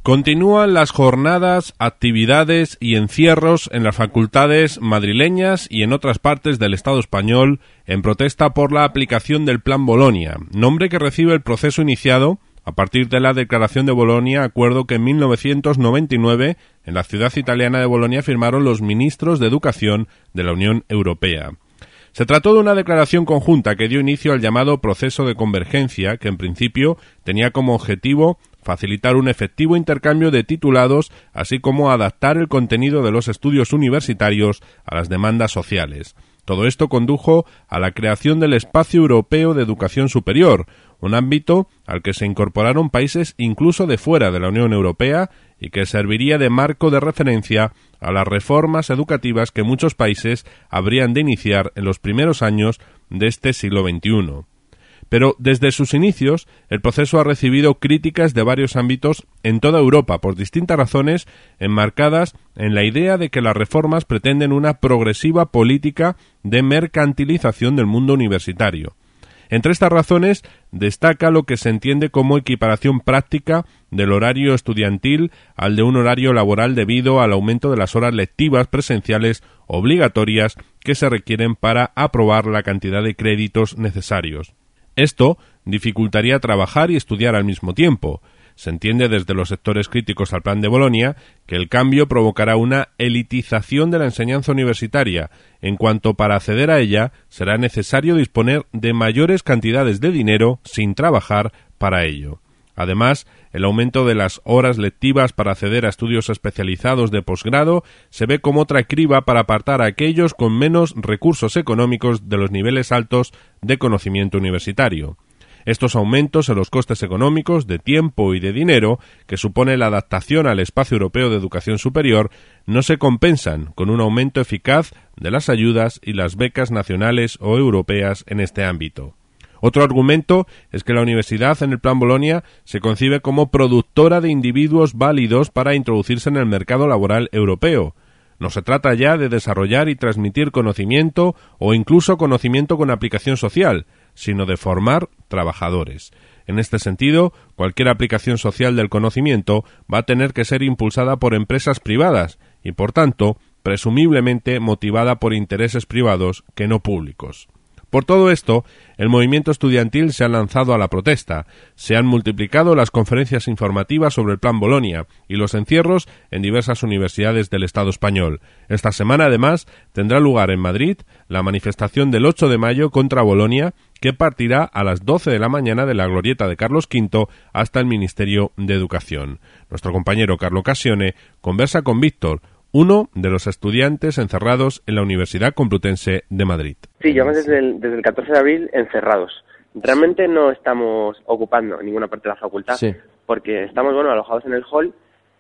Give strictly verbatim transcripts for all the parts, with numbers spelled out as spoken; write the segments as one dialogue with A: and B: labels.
A: Continúan las jornadas, actividades y encierros en las facultades madrileñas y en otras partes del Estado español en protesta por la aplicación del Plan Bolonia, nombre que recibe el proceso iniciado a partir de la Declaración de Bolonia, acuerdo que en mil novecientos noventa y nueve en la ciudad italiana de Bolonia firmaron los ministros de Educación de la Unión Europea. Se trató de una declaración conjunta que dio inicio al llamado proceso de convergencia, que en principio tenía como objetivo facilitar un efectivo intercambio de titulados, así como adaptar el contenido de los estudios universitarios a las demandas sociales. Todo esto condujo a la creación del Espacio Europeo de Educación Superior, un ámbito al que se incorporaron países incluso de fuera de la Unión Europea y que serviría de marco de referencia a las reformas educativas que muchos países habrían de iniciar en los primeros años de este siglo veintiuno. Pero desde sus inicios, el proceso ha recibido críticas de varios ámbitos en toda Europa por distintas razones enmarcadas en la idea de que las reformas pretenden una progresiva política de mercantilización del mundo universitario. Entre estas razones destaca lo que se entiende como equiparación práctica del horario estudiantil al de un horario laboral debido al aumento de las horas lectivas presenciales obligatorias que se requieren para aprobar la cantidad de créditos necesarios. Esto dificultaría trabajar y estudiar al mismo tiempo. Se entiende desde los sectores críticos al Plan de Bolonia que el cambio provocará una elitización de la enseñanza universitaria, en cuanto para acceder a ella será necesario disponer de mayores cantidades de dinero sin trabajar para ello. Además, el aumento de las horas lectivas para acceder a estudios especializados de posgrado se ve como otra criba para apartar a aquellos con menos recursos económicos de los niveles altos de conocimiento universitario. Estos aumentos en los costes económicos, de tiempo y de dinero que supone la adaptación al espacio europeo de educación superior no se compensan con un aumento eficaz de las ayudas y las becas nacionales o europeas en este ámbito. Otro argumento es que la universidad en el Plan Bolonia se concibe como productora de individuos válidos para introducirse en el mercado laboral europeo. No se trata ya de desarrollar y transmitir conocimiento o incluso conocimiento con aplicación social, sino de formar trabajadores. En este sentido, cualquier aplicación social del conocimiento va a tener que ser impulsada por empresas privadas y, por tanto, presumiblemente motivada por intereses privados que no públicos. Por todo esto, el movimiento estudiantil se ha lanzado a la protesta, se han multiplicado las conferencias informativas sobre el Plan Bolonia y los encierros en diversas universidades del Estado español. Esta semana, además, tendrá lugar en Madrid la manifestación del ocho de mayo contra Bolonia, que partirá a las doce de la mañana de la glorieta de Carlos quinto hasta el Ministerio de Educación. Nuestro compañero Carlo Occasione conversa con Víctor, uno de los estudiantes encerrados en la Universidad Complutense de Madrid.
B: Sí, llevamos desde el, desde el catorce de abril encerrados. Realmente no estamos ocupando ninguna parte de la facultad, sí, porque estamos bueno alojados en el hall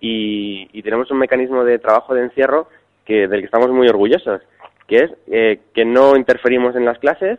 B: y, y tenemos un mecanismo de trabajo de encierro que del que estamos muy orgullosos, que es eh, que no interferimos en las clases,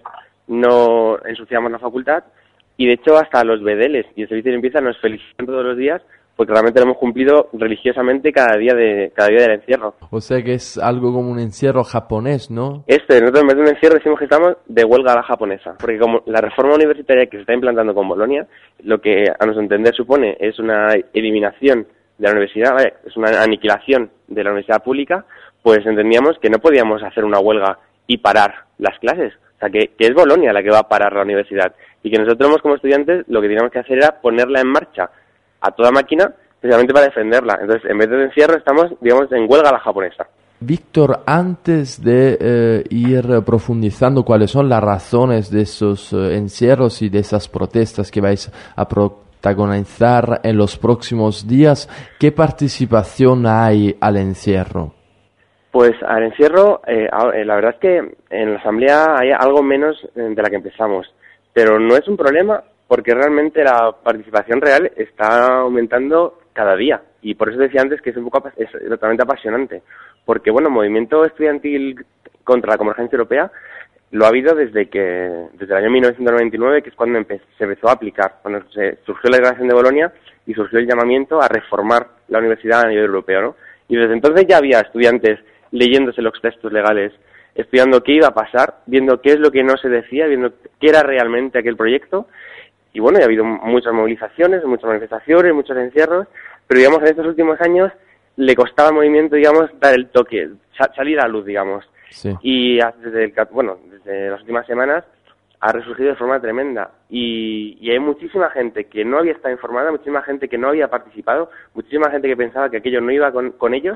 B: no ensuciamos la facultad y de hecho hasta los bedeles y el servicio de limpieza nos felicitan todos los días porque realmente lo hemos cumplido religiosamente cada día de cada día del encierro.
C: O sea que es algo como un encierro japonés, ¿no?
B: Este, nosotros en vez de un encierro decimos que estamos de huelga a la japonesa, porque como la reforma universitaria que se está implantando con Bolonia, lo que a nuestro entender supone es una eliminación de la universidad, ¿vale? Es una aniquilación de la universidad pública, pues entendíamos que no podíamos hacer una huelga y parar las clases. O sea, que, que es Bolonia la que va a parar la universidad y que nosotros como estudiantes lo que teníamos que hacer era ponerla en marcha a toda máquina, precisamente para defenderla. Entonces, en vez de encierro, estamos, digamos, en huelga a la japonesa.
C: Víctor, antes de eh, ir profundizando cuáles son las razones de esos eh, encierros y de esas protestas que vais a protagonizar en los próximos días, ¿qué participación hay al encierro?
B: Pues al encierro, eh, la verdad es que en la asamblea hay algo menos de la que empezamos, pero no es un problema porque realmente la participación real está aumentando cada día y por eso decía antes que es un poco es totalmente apasionante, porque bueno, el movimiento estudiantil contra la convergencia europea lo ha habido desde que desde el año mil novecientos noventa y nueve, que es cuando empe- se empezó a aplicar, cuando se surgió la Declaración de Bolonia y surgió el llamamiento a reformar la universidad a nivel europeo, ¿no? Y desde entonces ya había estudiantes leyéndose los textos legales, estudiando qué iba a pasar, viendo qué es lo que no se decía, viendo qué era realmente aquel proyecto. Y bueno, ya ha habido muchas movilizaciones, muchas manifestaciones, muchos encierros, pero digamos en estos últimos años le costaba al movimiento, digamos, dar el toque, sa- salir a la luz, digamos.
C: Sí.
B: Y desde, el, bueno, desde las últimas semanas ha resurgido de forma tremenda. Y, y hay muchísima gente que no había estado informada, muchísima gente que no había participado, muchísima gente que pensaba que aquello no iba con, con ellos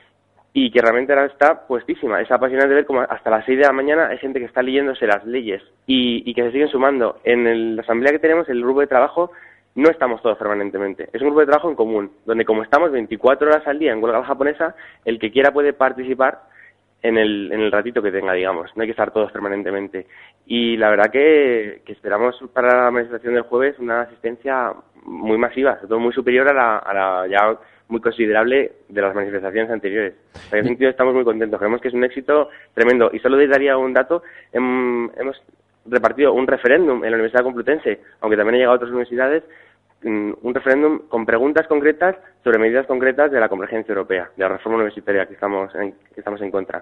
B: y que realmente ahora está puestísima. Es apasionante ver cómo hasta las seis de la mañana hay gente que está leyéndose las leyes y, y que se siguen sumando. En el, la asamblea que tenemos, el grupo de trabajo, no estamos todos permanentemente. Es un grupo de trabajo en común, donde como estamos veinticuatro horas al día en huelga japonesa, el que quiera puede participar en el, en el ratito que tenga, digamos. No hay que estar todos permanentemente. Y la verdad que, que esperamos para la manifestación del jueves una asistencia muy masiva, sobre todo muy superior a la, a la ya muy considerable de las manifestaciones anteriores. En ese sentido estamos muy contentos. Creemos que es un éxito tremendo. Y solo les daría un dato. Hem, hemos repartido un referéndum en la Universidad Complutense, aunque también ha llegado a otras universidades, un referéndum con preguntas concretas sobre medidas concretas de la convergencia europea, de la reforma universitaria que estamos en, que estamos en contra.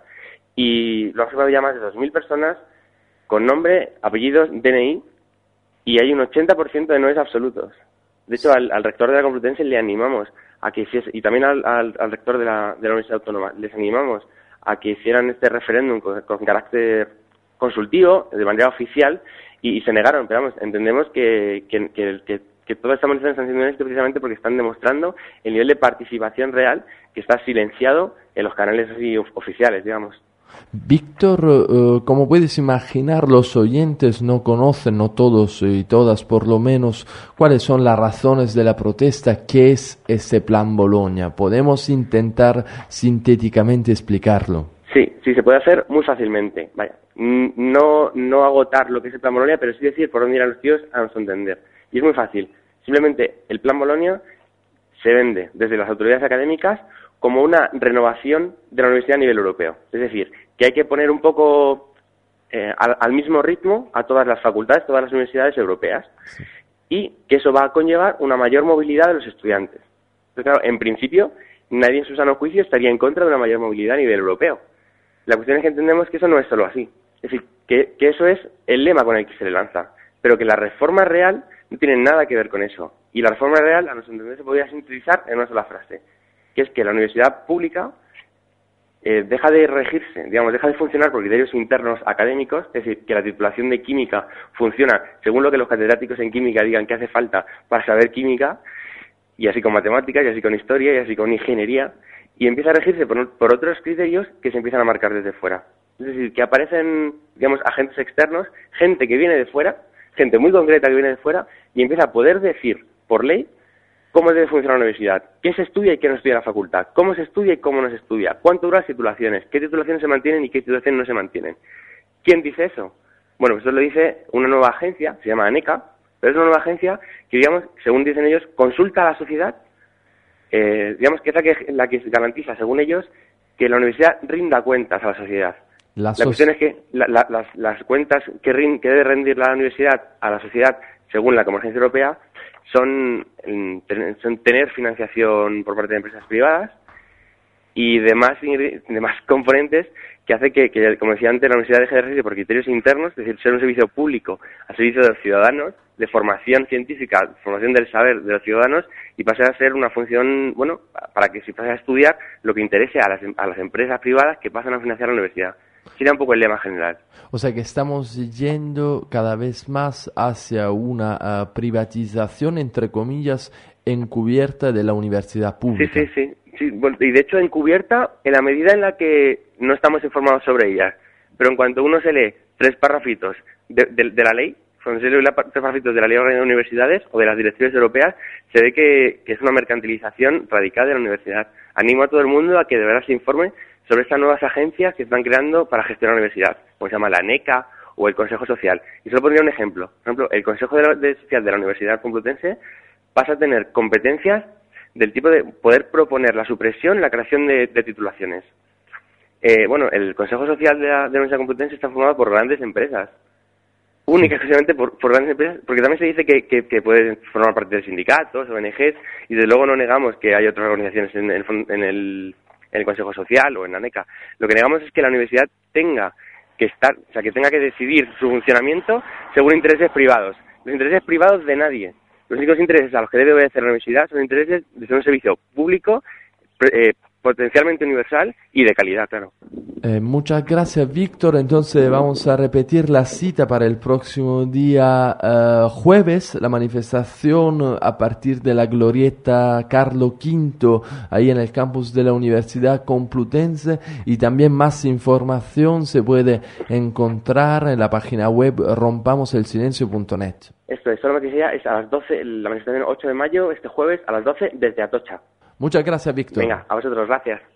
B: Y lo han firmado ya más de dos mil personas con nombre, apellidos, D N I, y hay un ochenta por ciento de noes absolutos. De hecho, al, al rector de la Complutense le animamos a que hiciese, y también al, al, al rector de la, de la Universidad Autónoma, les animamos a que hicieran este referéndum con, con carácter consultivo, de manera oficial, y, y se negaron. Pero vamos, entendemos que, que, que, que que todas estas manifestaciones están siendo esto precisamente porque están demostrando el nivel de participación real que está silenciado en los canales así oficiales, digamos.
C: Víctor, uh, como puedes imaginar, los oyentes no conocen, no todos y todas por lo menos, cuáles son las razones de la protesta, qué es ese Plan Bolonia. ¿Podemos intentar sintéticamente explicarlo?
B: Sí, sí, se puede hacer muy fácilmente. Vaya, no, no agotar lo que es el Plan Bolonia, pero sí decir por dónde irán los tíos a nuestro entender. Y es muy fácil. Simplemente el Plan Bolonia se vende desde las autoridades académicas como una renovación de la universidad a nivel europeo. Es decir, que hay que poner un poco eh, al, al mismo ritmo a todas las facultades, todas las universidades europeas. Sí. Y que eso va a conllevar una mayor movilidad de los estudiantes. Entonces, claro, en principio, nadie en su sano juicio estaría en contra de una mayor movilidad a nivel europeo. La cuestión es que entendemos que eso no es solo así. Es decir, que, que eso es el lema con el que se le lanza. Pero que la reforma real no tiene nada que ver con eso. Y la reforma real, a nuestro entender, se podría sintetizar en una sola frase, que es que la universidad pública eh, deja de regirse, digamos, deja de funcionar por criterios internos académicos, es decir, que la titulación de química funciona según lo que los catedráticos en química digan que hace falta para saber química, y así con matemáticas, y así con historia, y así con ingeniería, y empieza a regirse por, por otros criterios que se empiezan a marcar desde fuera. Es decir, que aparecen, digamos, agentes externos, gente que viene de fuera, gente muy concreta que viene de fuera, y empieza a poder decir, por ley, cómo debe funcionar la universidad, qué se estudia y qué no estudia la facultad, cómo se estudia y cómo no se estudia, cuánto duran las titulaciones, qué titulaciones se mantienen y qué titulaciones no se mantienen. ¿Quién dice eso? Bueno, pues eso lo dice una nueva agencia, se llama ANECA, pero es una nueva agencia que, digamos, según dicen ellos, consulta a la sociedad, eh, digamos que es la que, la que garantiza, según ellos, que la universidad rinda cuentas a la sociedad. La, la cuestión es que la, la, las, las cuentas que, rin, que debe rendir la universidad a la sociedad, según la Convergencia Europea, son, son tener financiación por parte de empresas privadas y demás, demás componentes que hace que, que, como decía antes, la universidad deje de regirse por criterios internos, es decir, ser un servicio público al servicio de los ciudadanos, de formación científica, formación del saber de los ciudadanos, y pase a ser una función, bueno, para que si pase a estudiar lo que interese a las, a las empresas privadas que pasan a financiar la universidad. Sería un poco el lema general.
C: O sea que estamos yendo cada vez más hacia una uh, privatización, entre comillas, encubierta de la universidad pública.
B: Sí, sí, sí. sí. Y de hecho encubierta en la medida en la que no estamos informados sobre ella. Pero en cuanto uno se lee tres párrafitos de, de, de la ley, cuando se lee tres párrafitos de la ley de universidades o de las directrices europeas, se ve que, que es una mercantilización radical de la universidad. Animo a todo el mundo a que de verdad se informe sobre estas nuevas agencias que están creando para gestionar la universidad, como se llama la ANECA o el Consejo Social. Y solo pondría un ejemplo. Por ejemplo, el Consejo de, la, de Social de la Universidad Complutense pasa a tener competencias del tipo de poder proponer la supresión y la creación de, de titulaciones. Eh, bueno, el Consejo Social de la, de la Universidad Complutense está formado por grandes empresas, única y exclusivamente por, por grandes empresas, porque también se dice que, que, que pueden formar parte de sindicatos, O N Ges, y desde luego no negamos que hay otras organizaciones en el, en el en el Consejo Social o en la ANECA. Lo que negamos es que la universidad tenga que estar, o sea, que tenga que decidir su funcionamiento según intereses privados. Los intereses privados de nadie. Los únicos intereses a los que debe obedecer la universidad son intereses de ser un servicio público, eh, potencialmente universal y de calidad, claro.
C: Eh, muchas gracias, Víctor. Entonces vamos a repetir la cita para el próximo día eh, jueves, la manifestación a partir de la glorieta Carlo quinto, ahí en el campus de la Universidad Complutense, y también más información se puede encontrar en la página web rompamos el silencio punto net.
B: Esto es, solo que sea, es a las doce, la manifestación ocho de mayo, este jueves, a las doce, desde Atocha.
C: Muchas gracias, Víctor.
B: Venga, a vosotros, gracias.